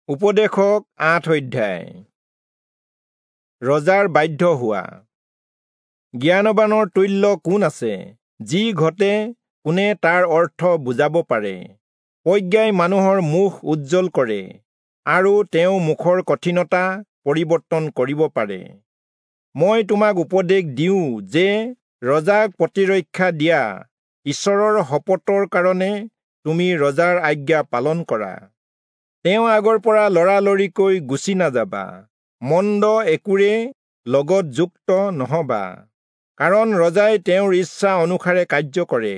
উপদেশক 8 অধ্যায়। ৰজাৰ বাধ্য হোৱা। জ্ঞানবানৰ তুল্য কোন আছে? যি ঘটে কোনে তাৰ অৰ্থ বুজাব পাৰে? প্ৰজ্ঞাই মানুহৰ মুখ উজ্জ্বল কৰে আৰু তেওঁ মুখৰ কঠিনতা পৰিৱৰ্তন কৰিব পাৰে। মই তোমাক উপদেশ দিওঁ যে ৰজাক প্ৰতিৰক্ষা দিয়া। ঈশ্বৰৰ শপতৰ কাৰণে তুমি ৰজাৰ আজ্ঞা পালন কৰা। তেওঁ আগৰ পৰা লৰালৰিকৈ গুচি নাযাবা। মন্দ একোৰে লগত যুক্ত নহবা, কাৰণ ৰজাই তেওঁৰ ইচ্ছা অনুসাৰে কাৰ্য কৰে।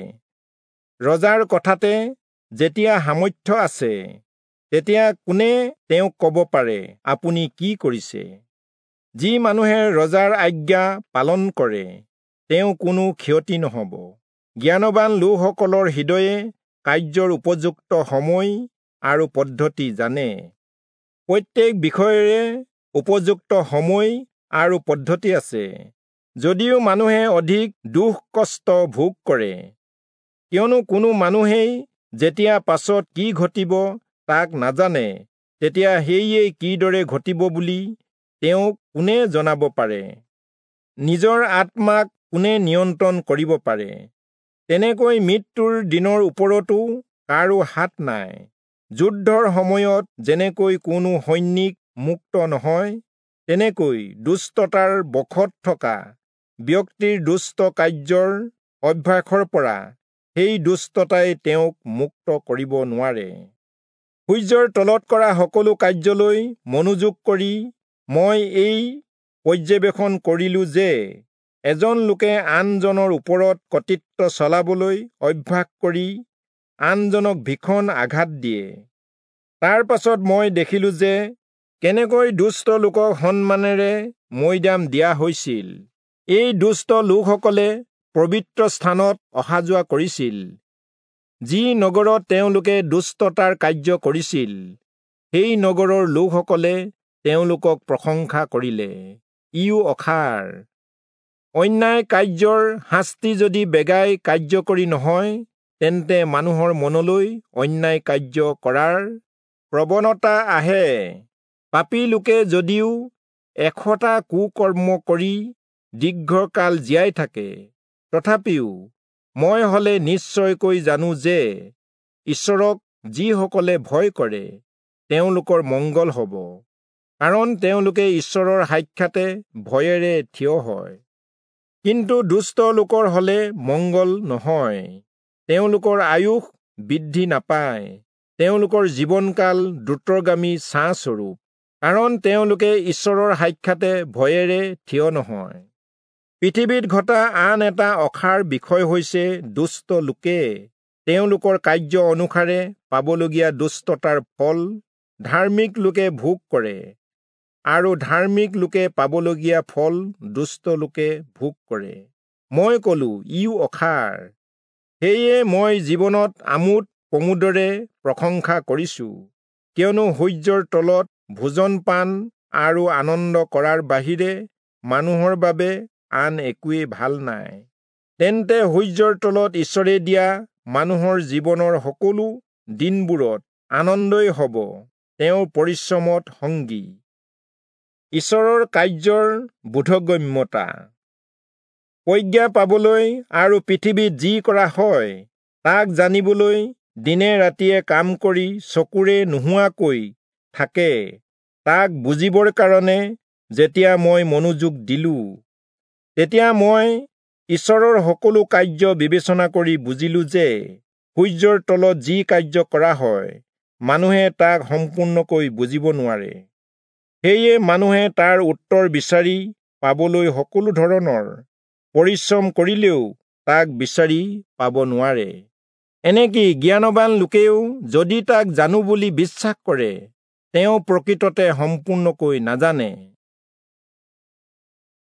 ৰজাৰ কথাতে যেতিয়া সামৰ্থ্য আছে, তেতিয়া কোনে তেওঁক ক'ব পাৰে, আপুনি কি কৰিছে? যি মানুহে ৰজাৰ আজ্ঞা পালন কৰে, তেওঁ কোনো ক্ষতি নহ'ব। জ্ঞানবান লোকসকলৰ হৃদয়ে কাৰ্যৰ উপযুক্ত সময় আৰু পদ্ধতি জানে। প্ৰত্যেক বিষয়ৰে উপযুক্ত সময় আৰু পদ্ধতি আছে, যদিও মানুহে অধিক দুখ কষ্ট ভোগ কৰে। কিয়নো কোনো মানুহেই যেতিয়া পাছত কি ঘটিব তাক নাজানে, তেতিয়া সেয়ে কিদৰে ঘটিব বুলি তেওঁক কোনে জনাব পাৰে? নিজৰ আত্মাক কোনে নিয়ন্ত্ৰণ কৰিব পাৰে? তেনেকৈ মৃত্যুৰ দিনৰ ওপৰতো কাৰো হাত নাই। যুদ্ধৰ সময়ত যেনেকৈ কোনো সৈনিক মুক্ত নহয়, তেনেকৈ দুষ্টতাৰ বশত থকা ব্যক্তিৰ দুষ্ট কাৰ্যৰ অভ্যাসৰ পৰা সেই দুষ্টতাই তেওঁক মুক্ত কৰিব নোৱাৰে। সূৰ্যৰ তলত কৰা সকলো কাৰ্যলৈ মনোযোগ কৰি মই এই পৰ্যবেক্ষণ কৰিলো যে এজন লোকে আনজনৰ ওপৰত কৰ্তৃত্ব চলাবলৈ অভ্যাস কৰি আনজনক ভীষণ আঘাত দিয়ে। তাৰ পাছত মই দেখিলো যে কেনেকৈ দুষ্ট লোকক সন্মানেৰে মৈদাম দিয়া হৈছিল। এই দুষ্ট লোকসকলে পবিত্ৰ স্থানত অহা যোৱা কৰিছিল। যি নগৰত তেওঁলোকে দুষ্টতাৰ কাৰ্য কৰিছিল, সেই নগৰৰ লোকসকলে তেওঁলোকক প্ৰশংসা কৰিলে। ইও অসাৰ। অন্যায় কাৰ্যৰ শাস্তি যদি বেগাই কাৰ্যকৰী নহয়, তেন্তে মানুহৰ মনলৈ অন্যায় কাৰ্য কৰাৰ প্ৰৱণতা আহে। পাপী লোকে যদিও 100টা কুকৰ্ম কৰি দীৰ্ঘকাল জীয়াই থাকে, তথাপিও মই হলে নিশ্চয়কৈ জানো যে ঈশ্বৰক যিসকলে ভয় কৰে, তেওঁলোকৰ মংগল হ'ব, কাৰণ তেওঁলোকে ঈশ্বৰৰ সাক্ষাতে ভয়েৰে থিয় হয়। কিন্তু দুষ্ট লোকৰ হলে মংগল নহয়। তেওঁলোকৰ আয়ুস বৃদ্ধি নাপায়। তেওঁলোকৰ জীৱনকাল দ্ৰুতগামী ছাঁ স্বৰূপ, কাৰণ তেওঁলোকে ঈশ্বৰৰ সাক্ষাতে ভয়েৰে থিয় নহয়। পৃথিৱীত ঘটা আন এটা অসাৰ বিষয় হৈছে দুষ্ট লোকে তেওঁলোকৰ কাৰ্য অনুসাৰে পাবলগীয়া দুষ্টতাৰ ফল ধাৰ্মিক লোকে ভোগ কৰে, আৰু ধাৰ্মিক লোকে পাবলগীয়া ফল দুষ্ট লোকে ভোগ কৰে। মই কলো, ইও অসাৰ। সেয়ে মই জীৱনত আমোদ প্ৰমোদৰে প্ৰশংসা কৰিছো, কিয়নো সূৰ্যৰ তলত ভোজন পান আৰু আনন্দ কৰাৰ বাহিৰে মানুহৰ বাবে আন একোৱেই ভাল নাই। তেন্তে সূৰ্যৰ তলত ঈশ্বৰে দিয়া মানুহৰ জীৱনৰ সকলো দিনবোৰত আনন্দই হ'ব তেওঁৰ পৰিশ্ৰমত সংগী। ঈশ্বৰৰ কাৰ্যৰ বোধগম্যতা। প্ৰজ্ঞা পাবলৈ আৰু পৃথিৱীত যি কৰা হয় তাক জানিবলৈ দিনে ৰাতিয়ে কাম কৰি চকুৰে নোহোৱাকৈ থাকে, তাক বুজিবৰ কাৰণে যেতিয়া মই মনোযোগ দিলো, তেতিয়া মই ঈশ্বৰৰ সকলো কাৰ্য বিবেচনা কৰি বুজিলো যে সূৰ্যৰ তলত যি কাৰ্য কৰা হয়, মানুহে তাক সম্পূৰ্ণকৈ বুজিব নোৱাৰে। সেয়ে মানুহে তাৰ উত্তৰ বিচাৰি পাবলৈ সকলো ধৰণৰ পৰিশ্ৰম কৰিলেও তাক বিচাৰি পাব নোৱাৰে। এনেকি জ্ঞানবান লোকেও যদি তাক জানো বুলি বিশ্বাস কৰে, তেওঁ প্ৰকৃততে সম্পূৰ্ণকৈ নাজানে।